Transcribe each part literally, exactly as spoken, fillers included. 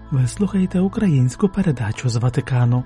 Ви слухаєте українську передачу з Ватикану.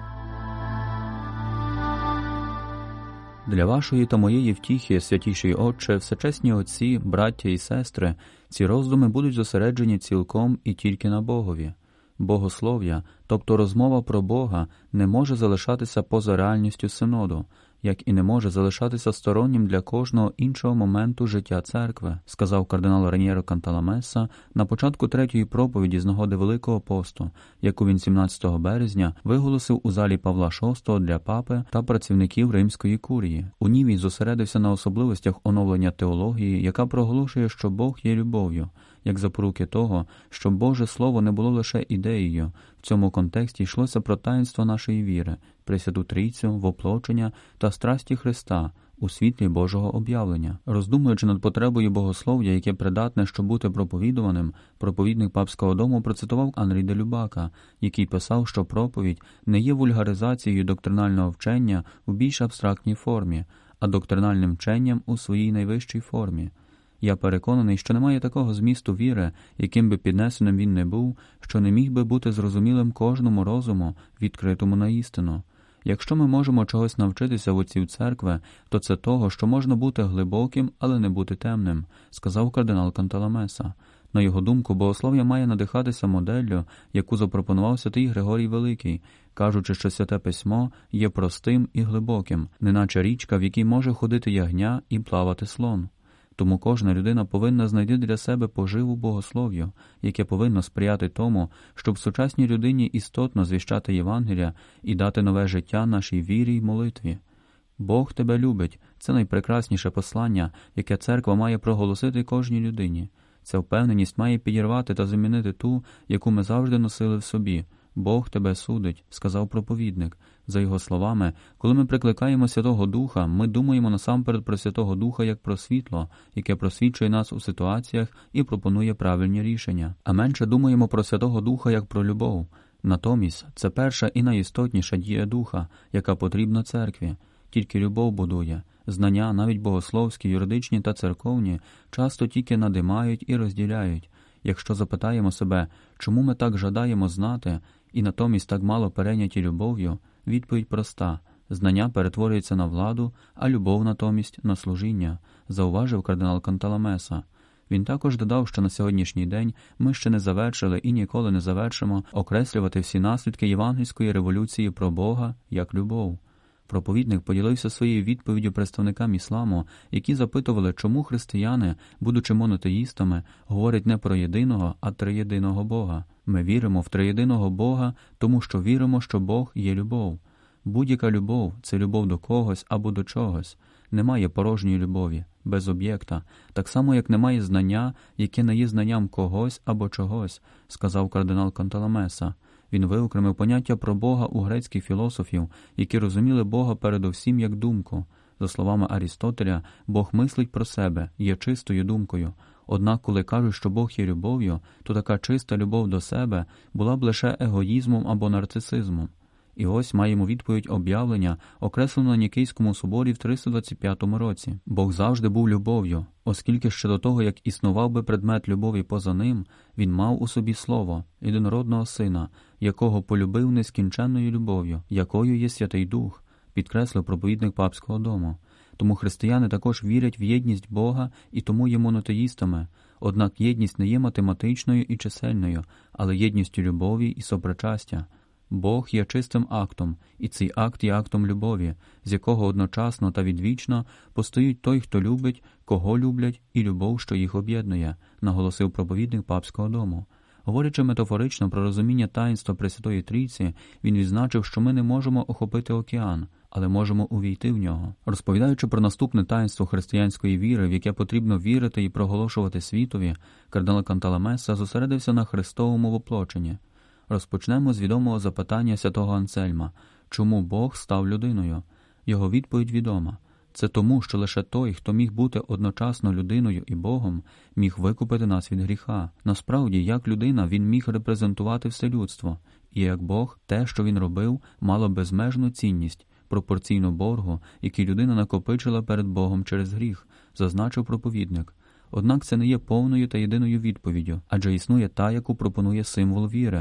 Для вашої та моєї втіхи, святіший Отче, всечесні отці, браття і сестри, ці роздуми будуть зосереджені цілком і тільки на Богові. Богослов'я, тобто розмова про Бога, не може залишатися поза реальністю синоду, як і не може залишатися стороннім для кожного іншого моменту життя церкви, сказав кардинал Раньєро Канталамеса на початку третьої проповіді з нагоди Великого посту, яку він сімнадцятого березня виголосив у залі Павла шостого для папи та працівників Римської курії. У ній він зосередився на особливостях оновлення теології, яка проголошує, що Бог є любов'ю, як запоруки того, що Боже Слово не було лише ідеєю. В цьому контексті йшлося про таїнство нашої віри, Пресвяту Трійцю, воплочення та страсті Христа у світлі Божого об'явлення. Роздумуючи над потребою богослов'я, яке придатне, щоб бути проповідуваним, проповідник Папського дому процитував Анрі де Любака, який писав, що проповідь не є вульгаризацією доктринального вчення у більш абстрактній формі, а доктринальним вченням у своїй найвищій формі. Я переконаний, що немає такого змісту віри, яким би піднесеним він не був, що не міг би бути зрозумілим кожному розуму, відкритому на істину. Якщо ми можемо чогось навчитися в отців церкви, то це того, що можна бути глибоким, але не бути темним, сказав кардинал Канталамеса. На його думку, богослов'я має надихатися моделлю, яку запропонував святий Григорій Великий, кажучи, що Святе Письмо є простим і глибоким, неначе річка, в якій може ходити ягня і плавати слон. Тому кожна людина повинна знайти для себе поживу богослов'ю, яке повинно сприяти тому, щоб сучасній людині істотно звіщати Євангелія і дати нове життя нашій вірі й молитві. Бог тебе любить – це найпрекрасніше послання, яке церква має проголосити кожній людині. Ця впевненість має підірвати та замінити ту, яку ми завжди носили в собі. Бог тебе судить, сказав проповідник. За його словами, коли ми прикликаємо Святого Духа, ми думаємо насамперед про Святого Духа як про світло, яке просвічує нас у ситуаціях і пропонує правильні рішення. А менше думаємо про Святого Духа як про любов. Натомість, це перша і найістотніша дія Духа, яка потрібна церкві. Тільки любов будує. Знання, навіть богословські, юридичні та церковні, часто тільки надимають і розділяють. Якщо запитаємо себе, чому ми так жадаємо знати, і натомість так мало перейняті любов'ю, відповідь проста – знання перетворюється на владу, а любов натомість – на служіння, зауважив кардинал Канталамеса. Він також додав, що на сьогоднішній день ми ще не завершили і ніколи не завершимо окреслювати всі наслідки євангельської революції про Бога як любов. Проповідник поділився своєю відповіддю представникам ісламу, які запитували, чому християни, будучи монотеїстами, говорять не про єдиного, а триєдиного Бога. Ми віримо в триєдиного Бога, тому що віримо, що Бог є любов. Будь-яка любов – це любов до когось або до чогось. Немає порожньої любові, без об'єкта, так само, як немає знання, яке не є знанням когось або чогось, сказав кардинал Канталамеса. Він виокремив поняття про Бога у грецьких філософів, які розуміли Бога передовсім як думку. За словами Арістотеля, Бог мислить про себе, є чистою думкою. Однак, коли кажуть, що Бог є любов'ю, то така чиста любов до себе була б лише егоїзмом або нарцисизмом. І ось маємо відповідь об'явлення, окреслену на Нікейському соборі в триста двадцять п'ятому році. Бог завжди був любов'ю, оскільки ще до того, як існував би предмет любові поза ним, він мав у собі Слово, єдинородного Сина, якого полюбив нескінченною любов'ю, якою є Святий Дух, підкреслив проповідник Папського дому. Тому християни також вірять в єдність Бога і тому є монотеїстами. Однак єдність не є математичною і чисельною, але єдністю любові і сопричастя. Бог є чистим актом, і цей акт є актом любові, з якого одночасно та відвічно постають той, хто любить, кого люблять, і любов, що їх об'єднує, наголосив проповідник Папського дому. Говорячи метафорично про розуміння таїнства Пресвятої Трійці, він відзначив, що ми не можемо охопити океан, але можемо увійти в нього. Розповідаючи про наступне таїнство християнської віри, в яке потрібно вірити і проголошувати світові, кардинал Канталамеса зосередився на Христовому воплоченні. Розпочнемо з відомого запитання святого Ансельма – чому Бог став людиною? Його відповідь відома. Це тому, що лише той, хто міг бути одночасно людиною і Богом, міг викупити нас від гріха. Насправді, як людина, він міг репрезентувати все людство. І як Бог, те, що він робив, мало безмежну цінність, пропорційно боргу, який людина накопичила перед Богом через гріх, зазначив проповідник. Однак це не є повною та єдиною відповіддю, адже існує та, яку пропонує символ віри.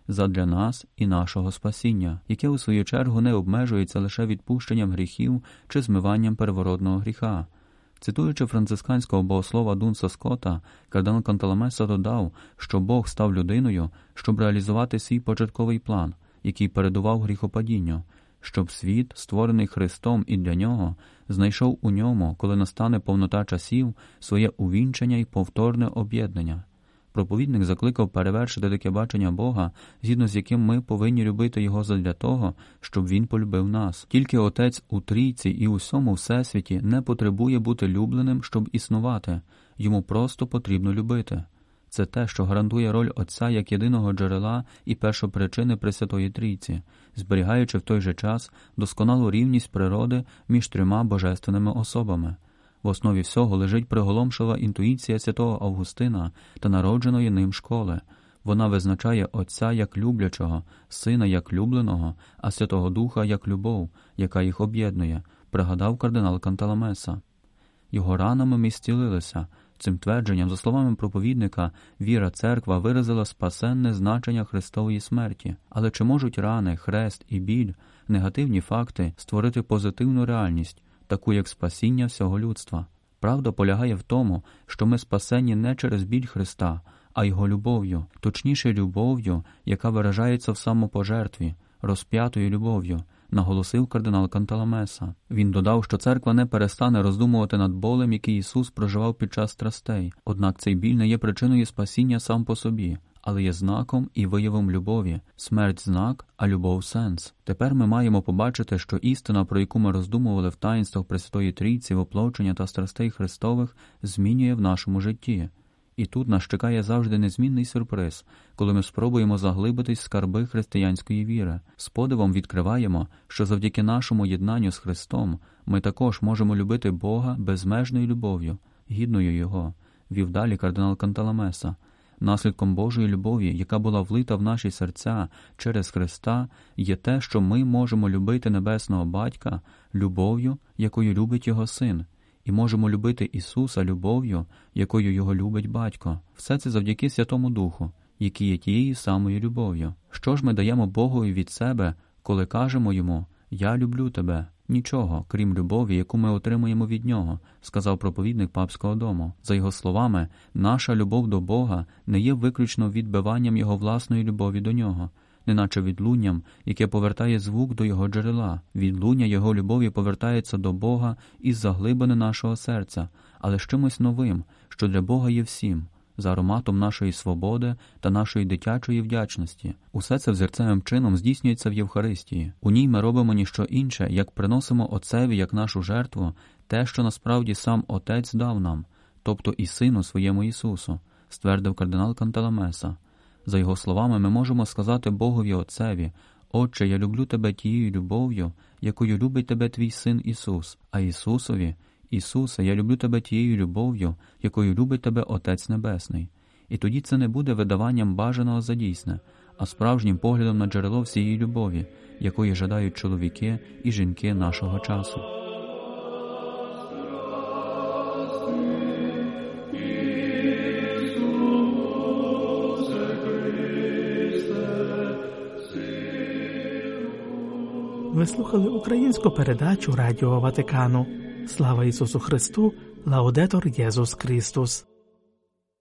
задля нас і нашого спасіння, яке у свою чергу не обмежується лише відпущенням гріхів чи змиванням первородного гріха. Цитуючи францисканського богослова Дунса Скотта, кардинал Канталамеса додав, що Бог став людиною, щоб реалізувати свій початковий план, який передував гріхопадінню, щоб світ, створений Христом і для нього, знайшов у ньому, коли настане повнота часів, своє увінчення і повторне об'єднання. Проповідник закликав перевершити таке бачення Бога, згідно з яким ми повинні любити Його задля того, щоб Він полюбив нас. Тільки Отець у Трійці і у всьому Всесвіті не потребує бути любленим, щоб існувати. Йому просто потрібно любити. Це те, що гарантує роль Отця як єдиного джерела і першопричини Пресвятої Трійці, зберігаючи в той же час досконалу рівність природи між трьома божественними особами. В основі всього лежить приголомшлива інтуїція святого Августина та народженої ним школи. Вона визначає Отця як люблячого, Сина як любленого, а Святого Духа як любов, яка їх об'єднує, пригадав кардинал Канталамеса. Його ранами ми зцілилися. Цим твердженням, за словами проповідника, віра церква виразила спасенне значення Христової смерті. Але чи можуть рани, хрест і біль, негативні факти створити позитивну реальність, таку як спасіння всього людства? Правда полягає в тому, що ми спасені не через біль Христа, а Його любов'ю, точніше любов'ю, яка виражається в самопожертві, розп'ятою любов'ю, наголосив кардинал Канталамеса. Він додав, що церква не перестане роздумувати над болем, який Ісус проживав під час страстей. Однак цей біль не є причиною спасіння сам по собі, але є знаком і виявом любові. Смерть – знак, а любов – сенс. Тепер ми маємо побачити, що істина, про яку ми роздумували в таїнствах Пресвятої Трійці, воплочення та страстей Христових, змінює в нашому житті. І тут нас чекає завжди незмінний сюрприз, коли ми спробуємо заглибитись в скарби християнської віри. З подивом відкриваємо, що завдяки нашому єднанню з Христом ми також можемо любити Бога безмежною любов'ю, гідною Його, вів далі кардинал Канталамеса. Наслідком Божої любові, яка була влита в наші серця через Христа, є те, що ми можемо любити Небесного Батька любов'ю, якою любить Його Син, і можемо любити Ісуса любов'ю, якою Його любить Батько. Все це завдяки Святому Духу, який є тією самою любов'ю. Що ж ми даємо Богові від себе, коли кажемо Йому «Я люблю тебе»? Нічого, крім любові, яку ми отримуємо від Нього, сказав проповідник Папського дому. За його словами, наша любов до Бога не є виключно відбиванням Його власної любові до Нього, неначе відлунням, яке повертає звук до Його джерела. Відлуння Його любові повертається до Бога із заглибини нашого серця, але з чимось новим, що для Бога є всім, за ароматом нашої свободи та нашої дитячої вдячності. Усе це взірцевим чином здійснюється в Євхаристії. У ній ми робимо ніщо інше, як приносимо Отцеві як нашу жертву те, що насправді сам Отець дав нам, тобто і Сину своєму Ісусу, ствердив кардинал Канталамеса. За його словами, ми можемо сказати Богові Отцеві: «Отче, я люблю тебе тією любов'ю, якою любить тебе твій Син Ісус», а Ісусові: «Ісусе, я люблю тебе тією любов'ю, якою любить тебе Отець Небесний». І тоді це не буде видаванням бажаного за дійсне, а справжнім поглядом на джерело всієї любові, якої жадають чоловіки і жінки нашого часу. Ви слухали українську передачу Радіо Ватикану. Слава Ісусу Христу! Лаудетор Єсус Христос!